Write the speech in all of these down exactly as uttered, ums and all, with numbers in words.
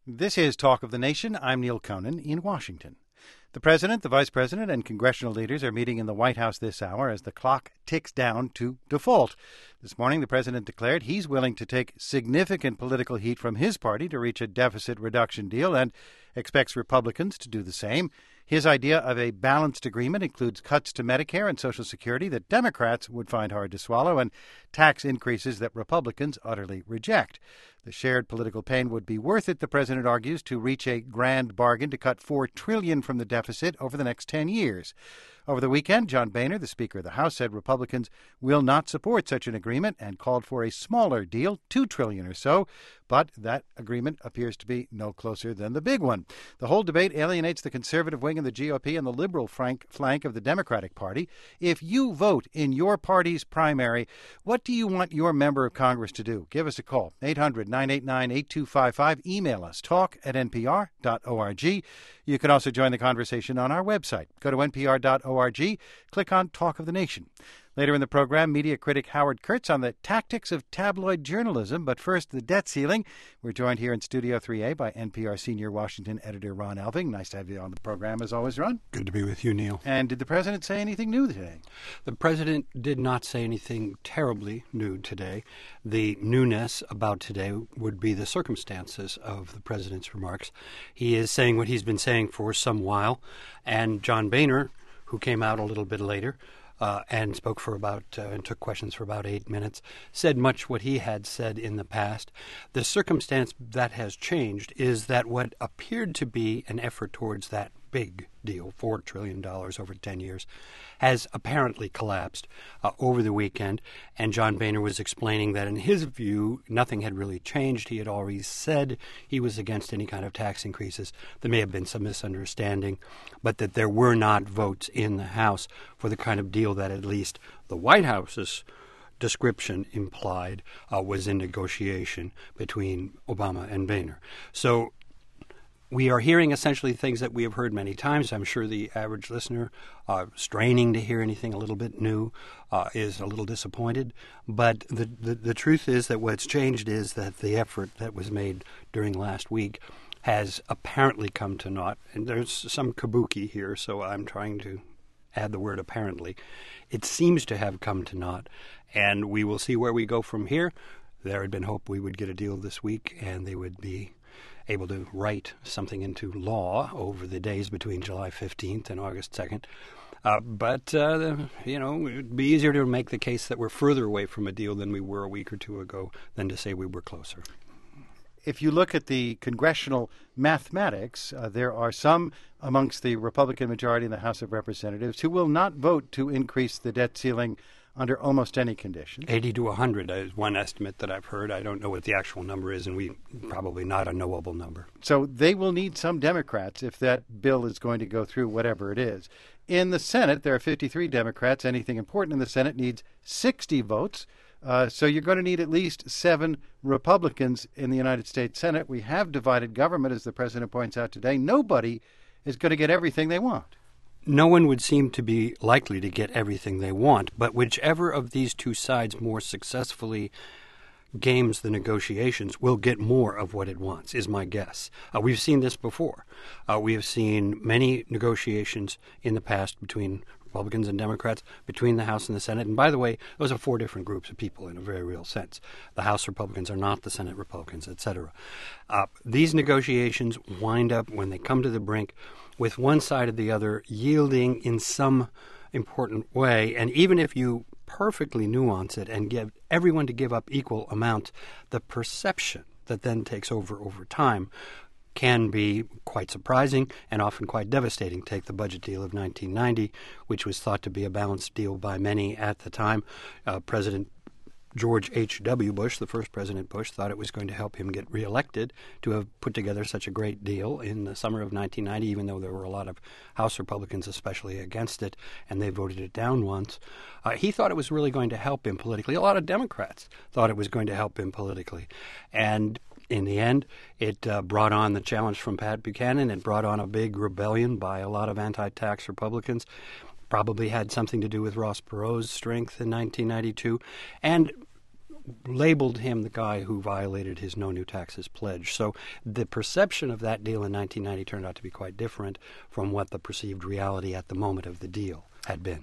This is Talk of the Nation. I'm Neil Conan in Washington. The President, the Vice President, and congressional leaders are meeting in the White House this hour as the clock ticks down to default. This morning, the President declared he's willing to take significant political heat from his party to reach a deficit reduction deal and expects Republicans to do the same. His idea of a balanced agreement includes cuts to Medicare and Social Security that Democrats would find hard to swallow and tax increases that Republicans utterly reject. The shared political pain would be worth it, the president argues, to reach a grand bargain to cut four trillion dollars from the deficit over the next ten years. Over the weekend, John Boehner, the Speaker of the House, said Republicans will not support such an agreement and called for a smaller deal, two trillion dollars or so. But that agreement appears to be no closer than the big one. The whole debate alienates the conservative wing of the G O P and the liberal flank of the Democratic Party. If you vote in your party's primary, what do you want your member of Congress to do? Give us a call, eight hundred, nine eight nine, eight two five five. Email us, talk at n p r dot org. You can also join the conversation on our website. Go to n p r dot org, click on Talk of the Nation. Later in the program, media critic Howard Kurtz on the tactics of tabloid journalism. But first, the debt ceiling. We're joined here in Studio three A by N P R senior Washington editor Ron Elving. Nice to have you on the program as always, Ron. Good to be with you, Neil. And did the president say anything new today? The president did not say anything terribly new today. The newness about today would be the circumstances of the president's remarks. He is saying what he's been saying for some while, and John Boehner, who came out a little bit later, Uh, and spoke for about, uh, and took questions for about eight minutes, said much what he had said in the past. The circumstance that has changed is that what appeared to be an effort towards that big deal, four trillion dollars over ten years, has apparently collapsed uh, over the weekend. And John Boehner was explaining that in his view, nothing had really changed. He had already said he was against any kind of tax increases. There may have been some misunderstanding, but that there were not votes in the House for the kind of deal that at least the White House's description implied uh, was in negotiation between Obama and Boehner. So we are hearing essentially things that we have heard many times. I'm sure the average listener, uh, straining to hear anything a little bit new, uh, is a little disappointed. But the, the the truth is that what's changed is that the effort that was made during last week has apparently come to naught. And there's some kabuki here, so I'm trying to add the word apparently. It seems to have come to naught, and we will see where we go from here. There had been hope we would get a deal this week, and they would be able to write something into law over the days between July fifteenth and August second. Uh, but, uh, you know, it would be easier to make the case that we're further away from a deal than we were a week or two ago than to say we were closer. If you look at the congressional mathematics, uh, there are some amongst the Republican majority in the House of Representatives who will not vote to increase the debt ceiling under almost any condition. eighty to one hundred is one estimate that I've heard. I don't know what the actual number is, and we probably not a knowable number. So they will need some Democrats if that bill is going to go through, whatever it is. In the Senate, there are fifty-three Democrats. Anything important in the Senate needs sixty votes. Uh, so you're going to need at least seven Republicans in the United States Senate. We have divided government, as the president points out today. Nobody is going to get everything they want. No one would seem to be likely to get everything they want, but whichever of these two sides more successfully games the negotiations will get more of what it wants, is my guess. Uh, we've seen this before. Uh, we have seen many negotiations in the past between Republicans and Democrats, between the House and the Senate. And by the way, those are four different groups of people in a very real sense. The House Republicans are not the Senate Republicans, et cetera. Uh, these negotiations wind up, when they come to the brink, with one side or the other yielding in some important way. And even if you perfectly nuance it and get everyone to give up equal amounts, the perception that then takes over over time can be quite surprising and often quite devastating. Take the budget deal of nineteen ninety, which was thought to be a balanced deal by many at the time. Uh, President George H W. Bush, the first President Bush, thought it was going to help him get reelected to have put together such a great deal in the summer of nineteen ninety, even though there were a lot of House Republicans especially against it, and they voted it down once. Uh, he thought it was really going to help him politically. A lot of Democrats thought it was going to help him politically. And in the end, it uh, brought on the challenge from Pat Buchanan. It brought on a big rebellion by a lot of anti-tax Republicans. Probably had something to do with Ross Perot's strength in nineteen ninety-two. And labeled him the guy who violated his no new taxes pledge. So the perception of that deal in nineteen ninety turned out to be quite different from what the perceived reality at the moment of the deal had been.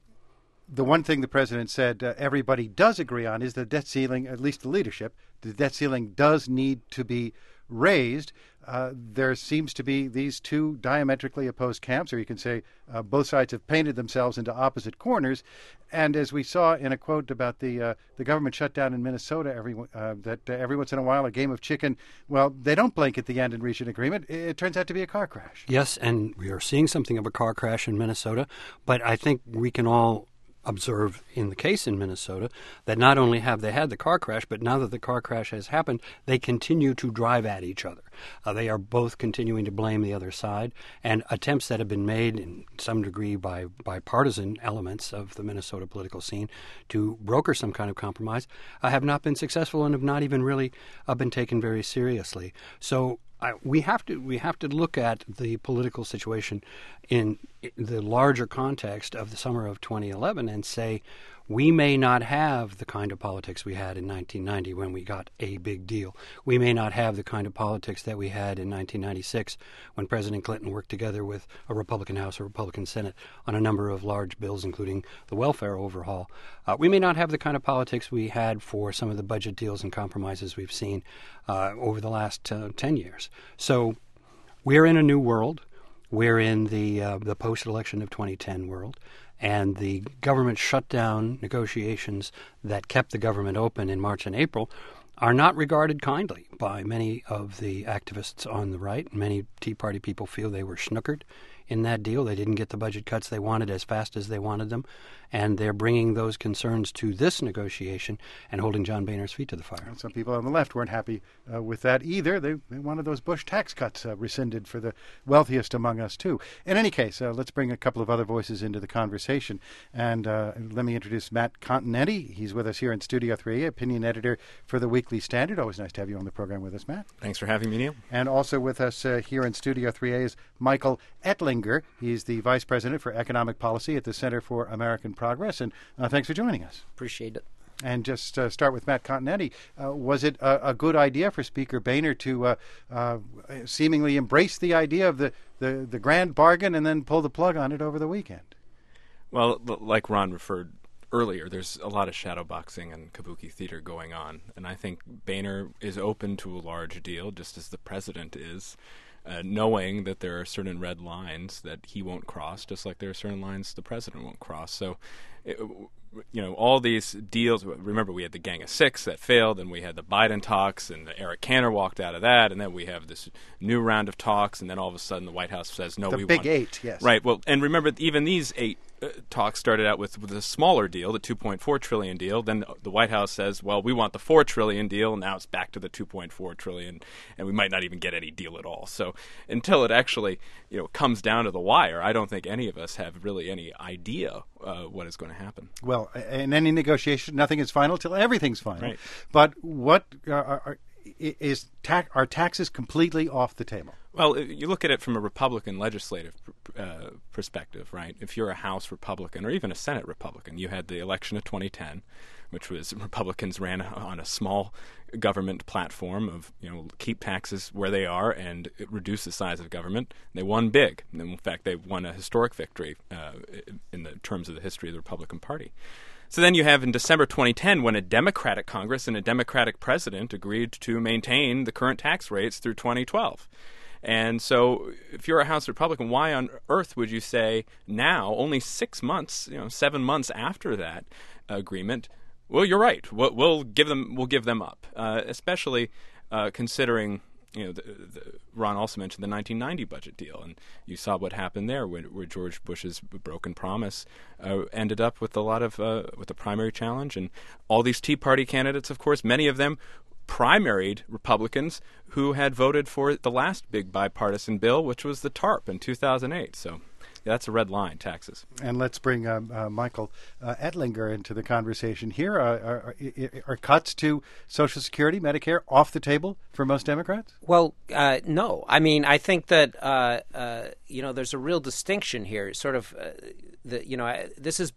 The one thing the president said uh, everybody does agree on is the debt ceiling, at least the leadership, the debt ceiling does need to be raised. Uh, there seems to be these two diametrically opposed camps, or you can say uh, both sides have painted themselves into opposite corners. And as we saw in a quote about the uh, the government shutdown in Minnesota, every, uh, that uh, every once in a while a game of chicken, well, they don't blink at the end and reach an agreement. It, it turns out to be a car crash. Yes, and we are seeing something of a car crash in Minnesota, but I think we can all observe in the case in Minnesota that not only have they had the car crash, but now that the car crash has happened, they continue to drive at each other. Uh, they are both continuing to blame the other side, and attempts that have been made in some degree by, by partisan elements of the Minnesota political scene to broker some kind of compromise uh, have not been successful and have not even really uh, been taken very seriously. So I, we have to we have to look at the political situation in the larger context of the summer of twenty eleven and say we may not have the kind of politics we had in nineteen ninety when we got a big deal. We may not have the kind of politics that we had in nineteen ninety-six when President Clinton worked together with a Republican House, a Republican Senate on a number of large bills, including the welfare overhaul. Uh, we may not have the kind of politics we had for some of the budget deals and compromises we've seen uh, over the last uh, ten years. So we're in a new world. We're in the uh, the post-election of twenty ten world. And the government shutdown negotiations that kept the government open in March and April are not regarded kindly by many of the activists on the right. Many Tea Party people feel they were snookered in that deal. They didn't get the budget cuts they wanted as fast as they wanted them. And they're bringing those concerns to this negotiation and holding John Boehner's feet to the fire. And some people on the left weren't happy uh, with that either. They, they wanted those Bush tax cuts uh, rescinded for the wealthiest among us, too. In any case, uh, let's bring a couple of other voices into the conversation. And uh, let me introduce Matt Continetti. He's with us here in Studio three A, opinion editor for the Weekly Standard. Always nice to have you on the program with us, Matt. Thanks for having me, Neil. And also with us uh, here in Studio three A is Michael Ettlinger. He's the Vice President for Economic Policy at the Center for American Progress. And uh, thanks for joining us. Appreciate it. And just uh, start with Matt Continetti. Uh, was it a, a good idea for Speaker Boehner to uh, uh, seemingly embrace the idea of the, the, the grand bargain and then pull the plug on it over the weekend? Well, like Ron referred earlier, there's a lot of shadow boxing and kabuki theater going on. And I think Boehner is open to a large deal, just as the president is, uh, knowing that there are certain red lines that he won't cross, just like there are certain lines the president won't cross. So, it, you know, all these deals, remember we had the Gang of Six that failed, and we had the Biden talks, and Eric Cantor walked out of that, and then we have this new round of talks, and then all of a sudden the White House says, no, the we big want... The big eight, yes. Right, well, and remember, even these eight uh, talks started out with, with a smaller deal, the two point four trillion dollars deal. Then the White House says, well, we want the four trillion dollars deal, and now it's back to the two point four trillion dollars, and we might not even get any deal at all. So until it actually, you know, comes down to the wire, I don't think any of us have really any idea uh, what is going to happen. Well, in any negotiation, nothing is final till everything's final. Right. But what uh, are, is ta- are taxes completely off the table? Well, you look at it from a Republican legislative uh, perspective, right? If you're a House Republican or even a Senate Republican, you had the election of twenty ten, which was Republicans ran on a small government platform of, you know, keep taxes where they are and reduce the size of government. They won big. And in fact, they won a historic victory uh, in the terms of the history of the Republican Party. So then you have in December twenty ten when a Democratic Congress and a Democratic president agreed to maintain the current tax rates through twenty twelve. And so if you're a House Republican, why on earth would you say now, only six months, you know, seven months after that agreement, well, you're right, we'll, we'll give them we'll give them up, uh, especially uh, considering, you know, the, the, Ron also mentioned the nineteen ninety budget deal, and you saw what happened there, where, where George Bush's broken promise uh, ended up with a lot of uh, with a primary challenge, and all these Tea Party candidates, of course, many of them primaried Republicans who had voted for the last big bipartisan bill, which was the TARP in two thousand eight. So yeah, that's a red line, taxes. And let's bring uh, uh, Michael uh, Ettlinger into the conversation here. Uh, are, are cuts to Social Security, Medicare off the table for most Democrats? Well, uh, no. I mean, I think that, uh, uh, you know, there's a real distinction here. Sort of, uh, the, you know, I, this has been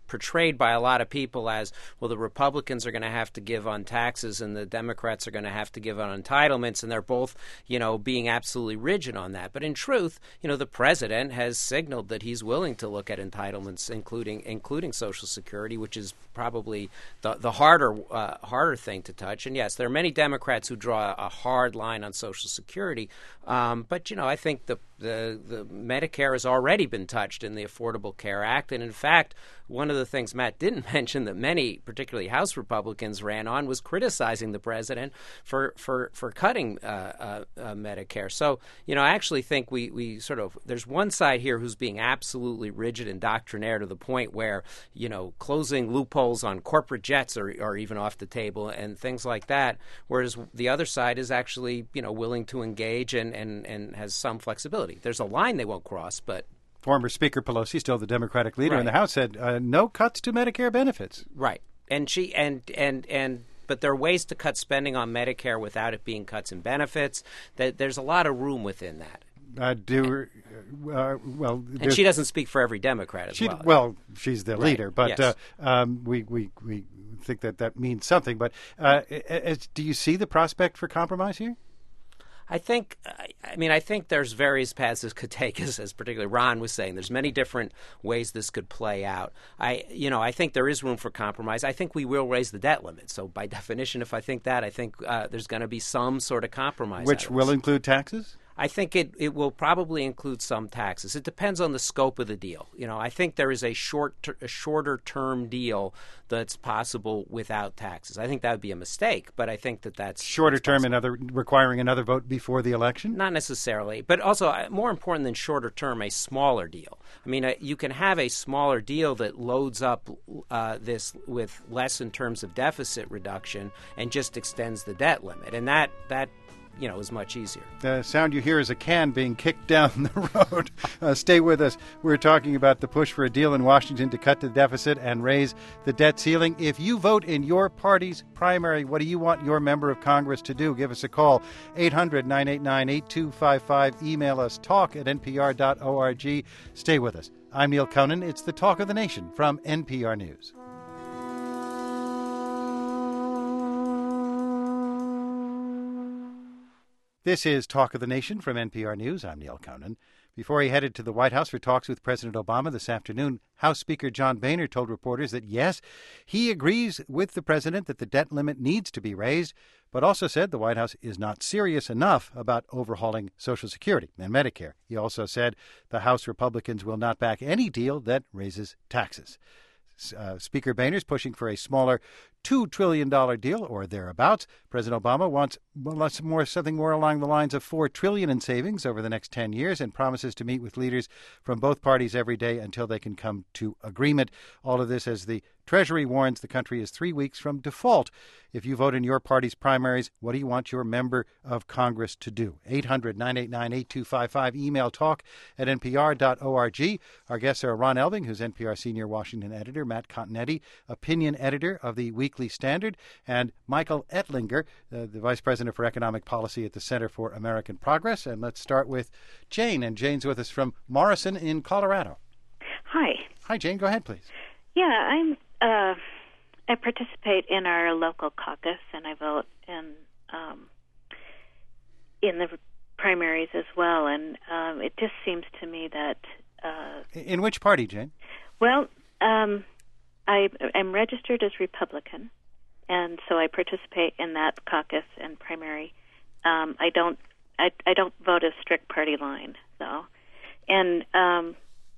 portrayed by a lot of people as, well, the Republicans are going to have to give on taxes and the Democrats are going to have to give on entitlements, and they're both, you know, being absolutely rigid on that. But in truth, you know, the president has signaled that he's willing to look at entitlements, including including Social Security, which is probably the the harder uh, harder thing to touch. And yes, there are many Democrats who draw a hard line on Social Security, um, but you know, I think the The, the Medicare has already been touched in the Affordable Care Act. And in fact, one of the things Matt didn't mention that many, particularly House Republicans, ran on was criticizing the president for for, for cutting uh, uh, uh, Medicare. So, you know, I actually think we, we sort of, there's one side here who's being absolutely rigid and doctrinaire to the point where, you know, closing loopholes on corporate jets are, are even off the table and things like that. Whereas the other side is actually, you know, willing to engage and, and, and has some flexibility. There's a line they won't cross, but... Former Speaker Pelosi, still the Democratic leader right. in the House, said uh, no cuts to Medicare benefits. Right. And she and, and and but there are ways to cut spending on Medicare without it being cuts in benefits. That there's a lot of room within that. Uh, do uh, well, and she doesn't speak for every Democrat as she, well. Well, she's the right. leader, but yes. uh, um, we we we think that that means something. But uh, as, do you see the prospect for compromise here? I think, I mean, I think there's various paths this could take, as, as particularly Ron was saying. There's many different ways this could play out. I, you know, I think there is room for compromise. I think we will raise the debt limit. So by definition, if I think that, I think uh, there's going to be some sort of compromise. Which will include taxes? I think it, it will probably include some taxes. It depends on the scope of the deal. You know, I think there is a short, ter- a shorter term deal that's possible without taxes. I think that would be a mistake, but I think that that's shorter that's term, another requiring another vote before the election. Not necessarily, but also uh, more important than shorter term, a smaller deal. I mean, uh, you can have a smaller deal that loads up uh, this with less in terms of deficit reduction and just extends the debt limit, and that that. you know, is much easier. The sound you hear is a can being kicked down the road. Uh, stay with us. We're talking about the push for a deal in Washington to cut the deficit and raise the debt ceiling. If you vote in your party's primary, what do you want your member of Congress to do? Give us a call, eight hundred, nine eight nine, eight two five five. Email us, talk at n p r dot org. Stay with us. I'm Neil Conan. It's the Talk of the Nation from N P R News. This is Talk of the Nation from N P R News. I'm Neil Conan. Before he headed to the White House for talks with President Obama this afternoon, House Speaker John Boehner told reporters that, yes, he agrees with the president that the debt limit needs to be raised, but also said the White House is not serious enough about overhauling Social Security and Medicare. He also said the House Republicans will not back any deal that raises taxes. Uh, Speaker Boehner is pushing for a smaller two trillion dollars deal or thereabouts. President Obama wants well, more, something more along the lines of four trillion dollars in savings over the next ten years and promises to meet with leaders from both parties every day until they can come to agreement. All of this as the Treasury warns the country is three weeks from default. If you vote in your party's primaries, what do you want your member of Congress to do? eight hundred, nine eight nine, eight two five five. Email talk at n p r dot org. Our guests are Ron Elving, who's N P R senior Washington editor, Matt Continetti, opinion editor of the Weekly Standard, and Michael Ettlinger, uh, the vice president for economic policy at the Center for American Progress. And let's start with Jane. And Jane's with us from Morrison in Colorado. Hi. Hi, Jane. Go ahead, please. Yeah, I'm. Uh, I participate in our local caucus, and I vote in um, in the primaries as well. And um, it just seems to me that. Uh, in which party, Jane? Well, um, I am registered as Republican, and so I participate in that caucus and primary. Um, I don't. I, I don't vote a strict party line, though, and. Um,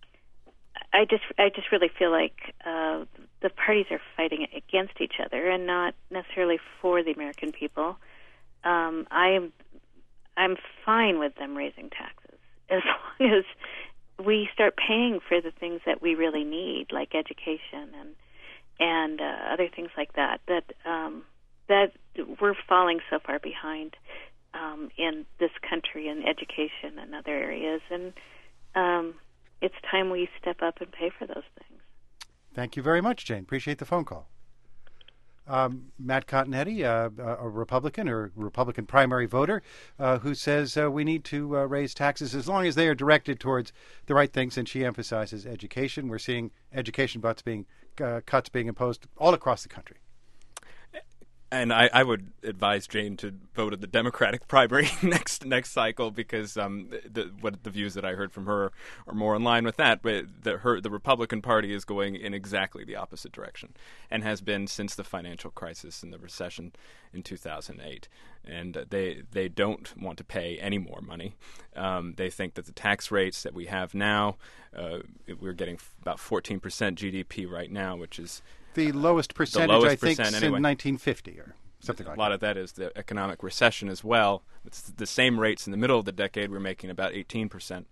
I just, I just really feel like uh, the parties are fighting against each other and not necessarily for the American people. Um, I'm, I'm fine with them raising taxes as long as we start paying for the things that we really need, like education and and uh, other things like that. That um, that we're falling so far behind um, in this country in education and other areas, and. Um, It's time we step up and pay for those things. Thank you very much, Jane. Appreciate the phone call. Um, Matt Continetti, uh, a Republican or Republican primary voter, uh, who says uh, we need to uh, raise taxes as long as they are directed towards the right things, and she emphasizes education. We're seeing education butts being uh, cuts being imposed all across the country. And I, I would advise Jane to vote in the Democratic primary next next cycle because um, the, what the views that I heard from her are more in line with that. But the, her, the Republican Party is going in exactly the opposite direction and has been since the financial crisis and the recession in two thousand eight. And they they don't want to pay any more money. Um, they think that the tax rates that we have now, uh, we're getting about fourteen percent G D P right now, which is the lowest percentage, lowest I think, percent, since anyway. nineteen fifty or something like that. A lot of that is the economic recession as well. It's the same rates in the middle of the decade. We're making about eighteen percent.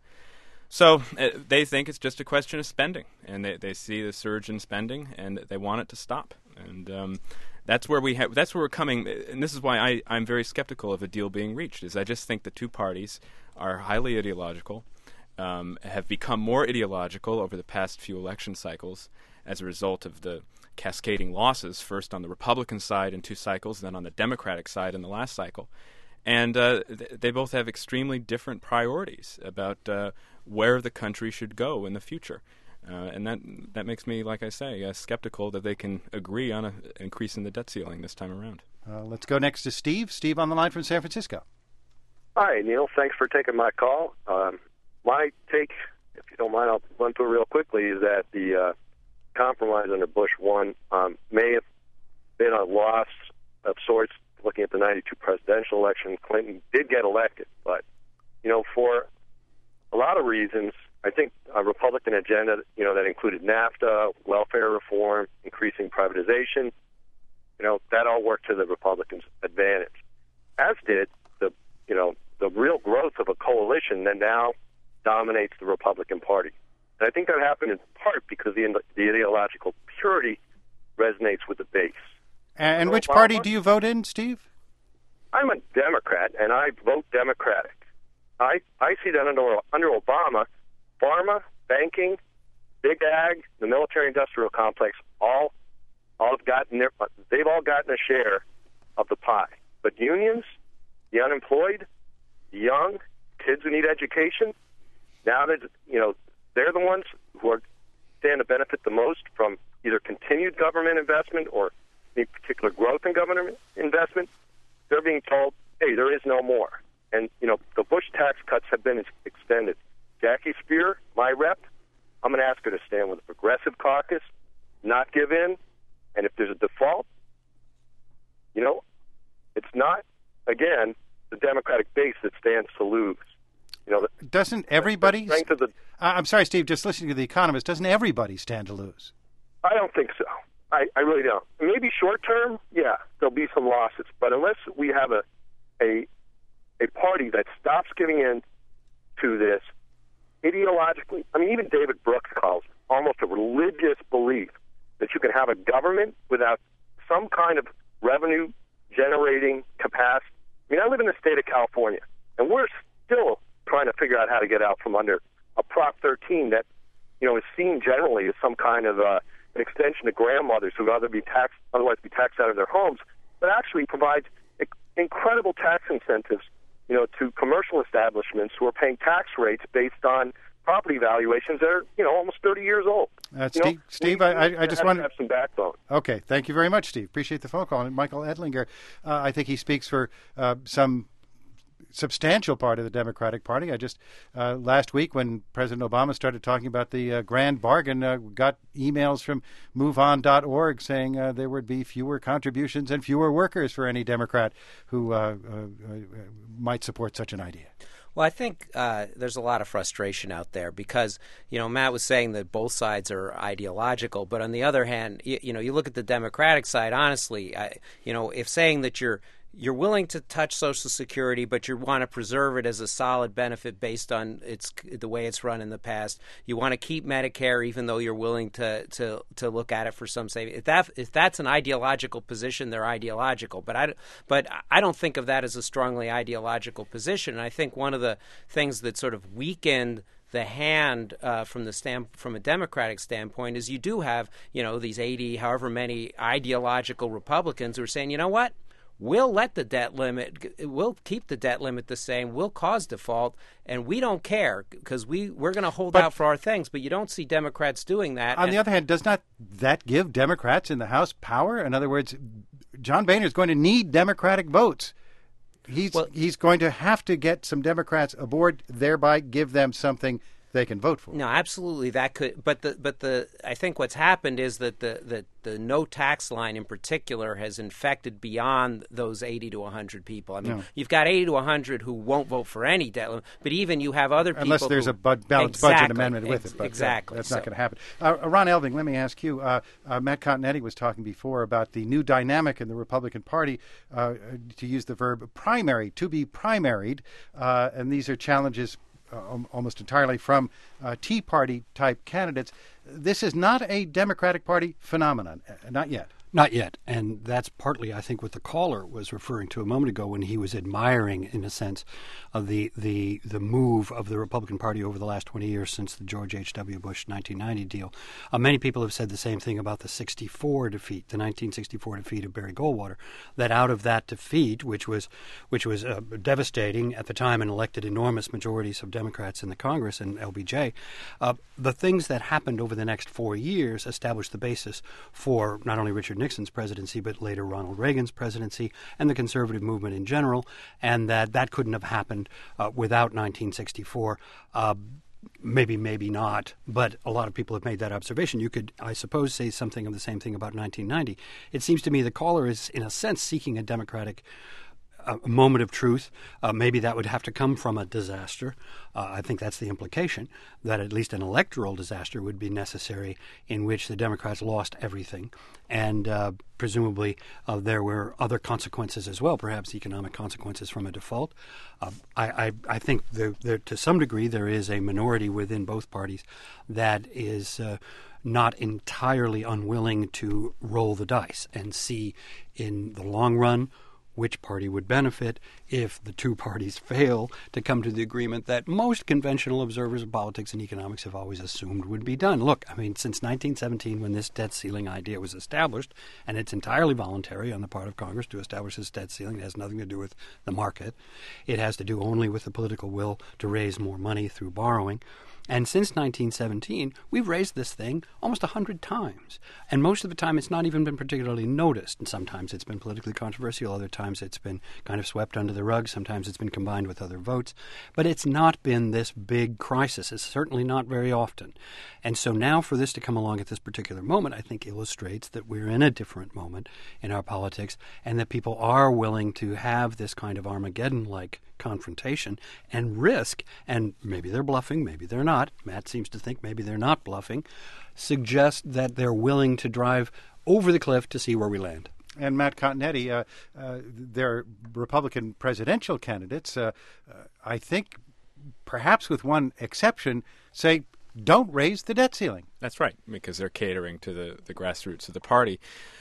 So uh, they think it's just a question of spending, and they, they see the surge in spending, and they want it to stop. And um, that's where we have. That's where we're coming. And this is why I, I'm very skeptical of a deal being reached. Is I just think the two parties are highly ideological, um, have become more ideological over the past few election cycles as a result of the cascading losses, first on the Republican side in two cycles, then on the Democratic side in the last cycle. And uh, th- they both have extremely different priorities about uh, where the country should go in the future. Uh, and that that makes me, like I say, uh, skeptical that they can agree on a, increasing the debt ceiling this time around. Uh, let's go next to Steve. Steve on the line from San Francisco. Hi, Neil. Thanks for taking my call. Um, my take, if you don't mind, I'll run through it real quickly, is that the uh, compromise under Bush one um, may have been a loss of sorts. Looking at the ninety-two presidential election, Clinton did get elected, but you know, for a lot of reasons, I think a Republican agenda, you know, that included NAFTA, welfare reform, increasing privatization, you know, that all worked to the Republicans' advantage. As did the, you know, the real growth of a coalition that now dominates the Republican Party. And I think that happened in part because the, the ideological purity resonates with the base. And, and So which Obama, party do you vote in, Steve? I'm a Democrat, and I vote Democratic. I, I see that under, under Obama, pharma, banking, big ag, the military-industrial complex, all all have gotten their, they've all gotten a share of the pie. But unions, the unemployed, the young, kids who need education, now that you know they're the ones who are stand to benefit the most from either continued government investment or any particular growth in government investment. They're being told, hey, there is no more. And, you know, the Bush tax cuts have been extended. Jackie Spear, my rep, I'm going to ask her to stand with the Progressive Caucus, not give in, and if there's a default, you know, it's not, again, the Democratic base that stands to lose. You know, the, Doesn't everybody... the strength of the, I'm sorry, Steve, just listening to The Economist, doesn't everybody stand to lose? I don't think so. I, I really don't. Maybe short term, yeah, there'll be some losses. But unless we have a a a party that stops giving in to this ideologically, I mean, even David Brooks calls it almost a religious belief that you can have a government without some kind of revenue generating capacity. I mean, I live in the state of California, and we're still trying to figure out how to get out from under a Prop thirteen that, you know, is seen generally as some kind of uh, an extension to grandmothers who would other be taxed, otherwise be taxed out of their homes, but actually provides incredible tax incentives, you know, to commercial establishments who are paying tax rates based on property valuations that are, you know, almost thirty years old. Uh, You Steve, know, Steve we, I, I, I we just have want to have some backbone. Okay, thank you very much, Steve. Appreciate the phone call. And Michael Edlinger, uh, I think he speaks for uh, some substantial part of the Democratic Party. I just, uh, last week when President Obama started talking about the uh, grand bargain, uh, got emails from move on dot org saying uh, there would be fewer contributions and fewer workers for any Democrat who uh, uh, uh, might support such an idea. Well, I think uh, there's a lot of frustration out there because, you know, Matt was saying that both sides are ideological. But on the other hand, you, you know, you look at the Democratic side, honestly, I, you know, if saying that you're you're willing to touch Social Security, but you want to preserve it as a solid benefit based on its the way it's run in the past. You want to keep Medicare, even though you're willing to to, to look at it for some savings. If that if that's an ideological position, they're ideological. But I but I don't think of that as a strongly ideological position. And I think one of the things that sort of weakened the hand uh, from the stand, from a Democratic standpoint is you do have, you know, these eighty, however many ideological Republicans who are saying, you know what? we'll let the debt limit, we'll keep the debt limit the same, we'll cause default, and we don't care because we, we're going to hold but, out for our things. But you don't see Democrats doing that. On and, the other hand, does not that give Democrats in the House power? In other words, John Boehner is going to need Democratic votes. He's well, he's going to have to get some Democrats aboard, thereby give them something they can vote for. No, absolutely, that could. But the but the I think what's happened is that the the, the no tax line in particular has infected beyond those eighty to one hundred people. I mean, no. You've got eighty to one hundred who won't vote for any debt limit, but even you have other people unless there's who, a bud- balanced exactly, budget amendment with ex- it. But exactly, that, that's so. not going to happen. Uh, Ron Elving, let me ask you. Uh, uh, Matt Continetti was talking before about the new dynamic in the Republican Party, uh, to use the verb primary, to be primaried, uh, and these are challenges Uh, almost entirely from uh, Tea Party-type candidates. This is not a Democratic Party phenomenon, uh, not yet. Not yet, and that's partly, I think, what the caller was referring to a moment ago when he was admiring, in a sense, of the the the move of the Republican Party over the last twenty years since the George H W. Bush nineteen ninety deal. Uh, many people have said the same thing about the sixty-four defeat, the nineteen sixty-four defeat of Barry Goldwater, that out of that defeat, which was which was uh, devastating at the time and elected enormous majorities of Democrats in the Congress and L B J, uh, the things that happened over the next four years established the basis for not only Richard Nixon's presidency, but later Ronald Reagan's presidency and the conservative movement in general, and that that couldn't have happened uh, without nineteen sixty-four. Uh, maybe, maybe not, but a lot of people have made that observation. You could, I suppose, say something of the same thing about nineteen ninety. It seems to me the caller is, in a sense, seeking a democratic a moment of truth. Uh, maybe that would have to come from a disaster. Uh, I think that's the implication, that at least an electoral disaster would be necessary in which the Democrats lost everything. And uh, presumably uh, there were other consequences as well, perhaps economic consequences from a default. Uh, I, I, I think there, there, to some degree there is a minority within both parties that is uh, not entirely unwilling to roll the dice and see in the long run which party would benefit if the two parties fail to come to the agreement that most conventional observers of politics and economics have always assumed would be done. Look, I mean, since nineteen seventeen, when this debt ceiling idea was established, and it's entirely voluntary on the part of Congress to establish this debt ceiling, it has nothing to do with the market. It has to do only with the political will to raise more money through borrowing. And since nineteen seventeen, we've raised this thing almost a hundred times. And most of the time it's not even been particularly noticed. And sometimes it's been politically controversial. Other times it's been kind of swept under the rug. Sometimes it's been combined with other votes. But it's not been this big crisis. It's certainly not very often. And so now for this to come along at this particular moment, I think illustrates that we're in a different moment in our politics and that people are willing to have this kind of Armageddon-like confrontation and risk, and maybe they're bluffing, maybe they're not. Matt seems to think maybe they're not bluffing, suggest that they're willing to drive over the cliff to see where we land. And Matt Continetti, uh, uh, their Republican presidential candidates, uh, uh, I think, perhaps with one exception, say, don't raise the debt ceiling. That's right, because they're catering to the, the grassroots of the party.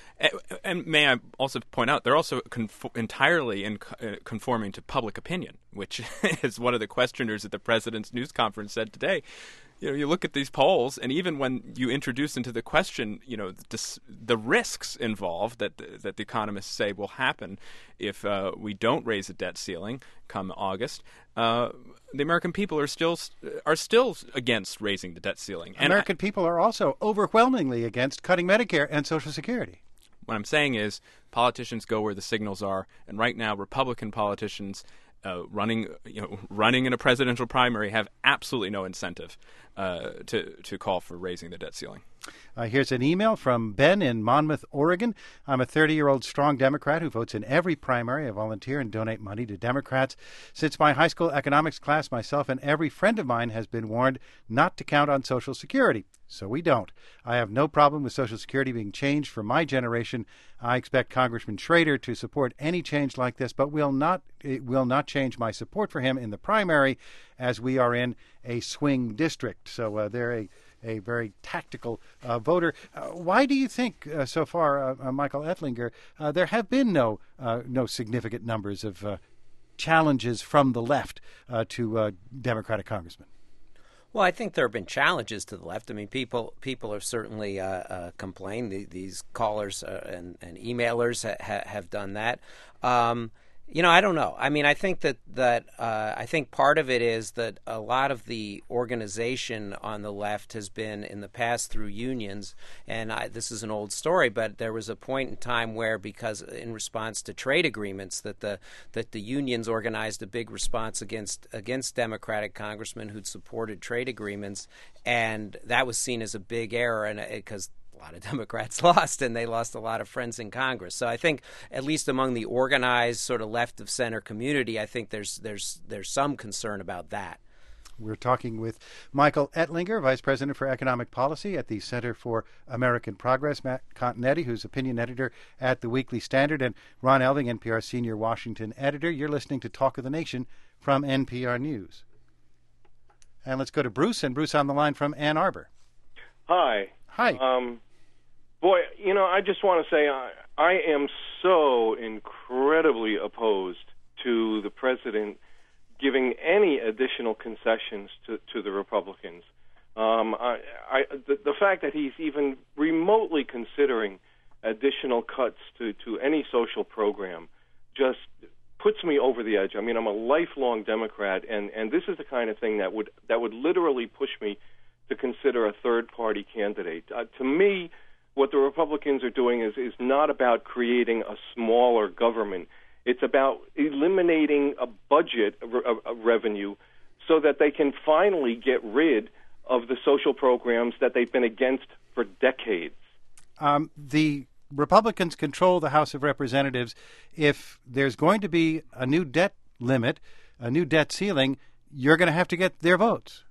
And may I also point out, they're also conf- entirely in, uh, conforming to public opinion, which is one of the questioners at the president's news conference said today. You know, you look at these polls, and even when you introduce into the question, you know, the, the risks involved that the, that the economists say will happen if uh, we don't raise the debt ceiling come August, uh, the American people are still are still against raising the debt ceiling. And American I, people are also overwhelmingly against cutting Medicare and Social Security. What I'm saying is politicians go where the signals are, and right now Republican politicians uh, running, you know, running in a presidential primary have absolutely no incentive uh, to to call for raising the debt ceiling. Uh, here's an email from Ben in Monmouth, Oregon. I'm a thirty-year-old strong Democrat who votes in every primary. I volunteer and donate money to Democrats. Since my high school economics class, myself and every friend of mine has been warned not to count on Social Security. So we don't. I have no problem with Social Security being changed for my generation. I expect Congressman Schrader to support any change like this, but will not, it will not change my support for him in the primary, as we are in a swing district. So uh, they're a a very tactical uh, voter. Uh, why do you think uh, so far, uh, uh, Michael Ettlinger, uh, there have been no uh, no significant numbers of uh, challenges from the left uh, to uh, Democratic congressmen? Well, I think there have been challenges to the left. I mean, people people have certainly uh, uh, complained. The, these callers uh, and, and emailers ha- ha- have done that. Um, you know, I don't know. I mean, I think that that uh, I think part of it is that a lot of the organization on the left has been in the past through unions. And I, this is an old story, but there was a point in time where, because in response to trade agreements, that the that the unions organized a big response against against Democratic congressmen who'd supported trade agreements, and that was seen as a big error, and because a lot of Democrats lost, and they lost a lot of friends in Congress. So I think, at least among the organized sort of left of center community, I think there's there's there's some concern about that. We're talking with Michael Ettlinger, Vice President for Economic Policy at the Center for American Progress, Matt Continetti, who's opinion editor at the Weekly Standard, and Ron Elving, N P R senior Washington editor. You're listening to Talk of the Nation from N P R News. And let's go to Bruce, and Bruce on the line from Ann Arbor. Hi. Hi. Um, boy, you know, I just want to say I, I am so incredibly opposed to the president giving any additional concessions to, to the Republicans. Um, I, I, the, the fact that he's even remotely considering additional cuts to, to any social program just puts me over the edge. I mean, I'm a lifelong Democrat, and, and this is the kind of thing that would that would literally push me to consider a third-party candidate. Uh, to me, what the Republicans are doing is, is not about creating a smaller government. It's about eliminating a budget re- a revenue so that they can finally get rid of the social programs that they've been against for decades. Um, the Republicans control the House of Representatives. If there's going to be a new debt limit, a new debt ceiling, you're going to have to get their votes.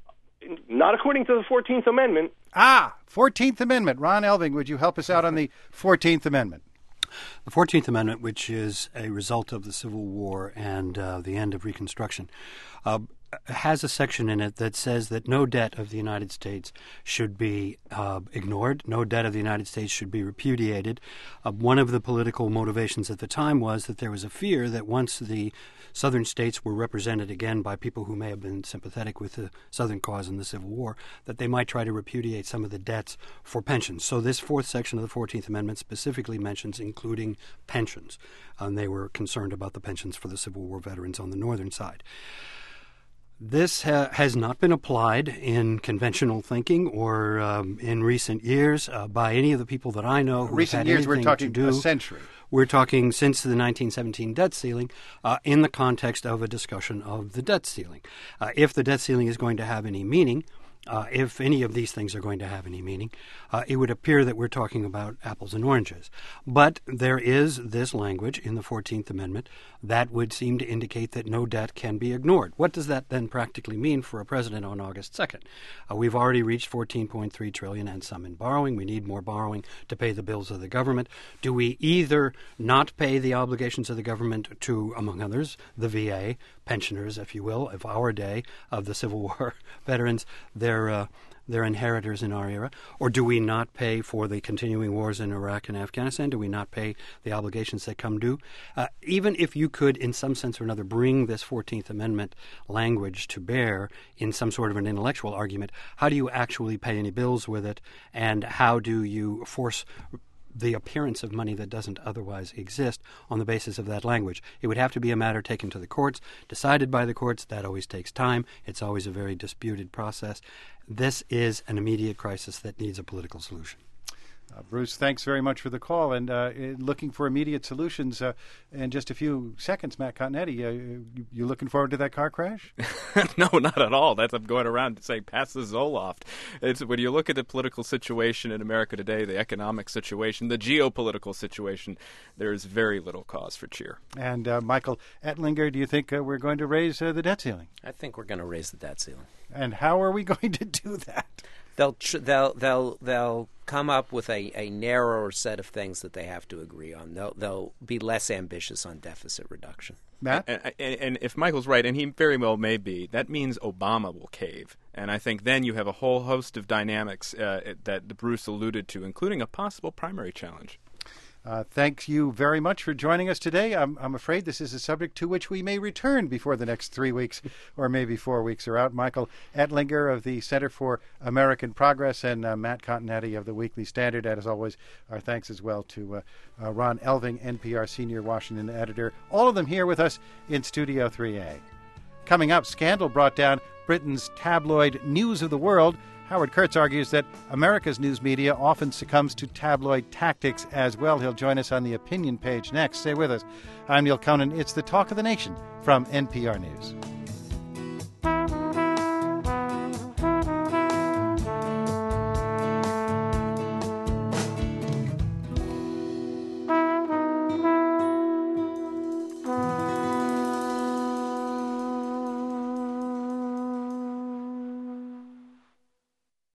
Not according to the fourteenth Amendment. Ah, fourteenth Amendment. Ron Elving, would you help us out on the fourteenth Amendment? The fourteenth Amendment, which is a result of the Civil War and uh, the end of Reconstruction, uh, has a section in it that says that no debt of the United States should be uh, ignored. No debt of the United States should be repudiated. Uh, one of the political motivations at the time was that there was a fear that once the Southern states were represented again by people who may have been sympathetic with the Southern cause in the Civil War, that they might try to repudiate some of the debts for pensions. So this fourth section of the fourteenth Amendment specifically mentions including pensions. And they were concerned about the pensions for the Civil War veterans on the northern side. This ha- has not been applied in conventional thinking or um, in recent years uh, by any of the people that I know who Recent have had years, we're anything talking to do. a century. We're talking since the nineteen seventeen debt ceiling uh, in the context of a discussion of the debt ceiling. Uh, if the debt ceiling is going to have any meaning, uh, if any of these things are going to have any meaning, uh, it would appear that we're talking about apples and oranges. But there is this language in the fourteenth Amendment that would seem to indicate that no debt can be ignored. What does that then practically mean for a president on August second? Uh, we've already reached fourteen point three trillion dollars and some in borrowing. We need more borrowing to pay the bills of the government. Do we either not pay the obligations of the government to, among others, the V A, pensioners, if you will, of our day, of the Civil War veterans, their uh, their inheritors in our era? Or do we not pay for the continuing wars in Iraq and Afghanistan? Do we not pay the obligations that come due? Uh, even if you could, in some sense or another, bring this fourteenth Amendment language to bear in some sort of an intellectual argument, how do you actually pay any bills with it? And how do you force the appearance of money that doesn't otherwise exist on the basis of that language? It would have to be a matter taken to the courts, decided by the courts. That always takes time. It's always a very disputed process. This is an immediate crisis that needs a political solution. Uh, Bruce, thanks very much for the call. And uh, looking for immediate solutions uh, in just a few seconds, Matt Continetti, uh, you, you looking forward to that car crash? No, not at all. That's I'm going around saying pass the Zoloft. It's when you look at the political situation in America today, the economic situation, the geopolitical situation, there is very little cause for cheer. And uh, Michael Ettlinger, do you think uh, we're going to raise uh, the debt ceiling? I think we're going to raise the debt ceiling. And how are we going to do that? They'll tr- they'll they'll they'll come up with a, a narrower set of things that they have to agree on. They'll they'll be less ambitious on deficit reduction. Matt? And, and, and if Michael's right, and he very well may be, that means Obama will cave. And I think then you have a whole host of dynamics uh, that Bruce alluded to, including a possible primary challenge. Uh, thank you very much for joining us today. I'm, I'm afraid this is a subject to which we may return before the next three weeks or maybe four weeks are out. Michael Ettlinger of the Center for American Progress and uh, Matt Continetti of the Weekly Standard. And as always, our thanks as well to uh, uh, Ron Elving, N P R Senior Washington Editor. All of them here with us in Studio three A. Coming up, scandal brought down Britain's tabloid News of the World. Howard Kurtz argues that America's news media often succumbs to tabloid tactics as well. He'll join us on the opinion page next. Stay with us. I'm Neil Conan. It's the Talk of the Nation from N P R News.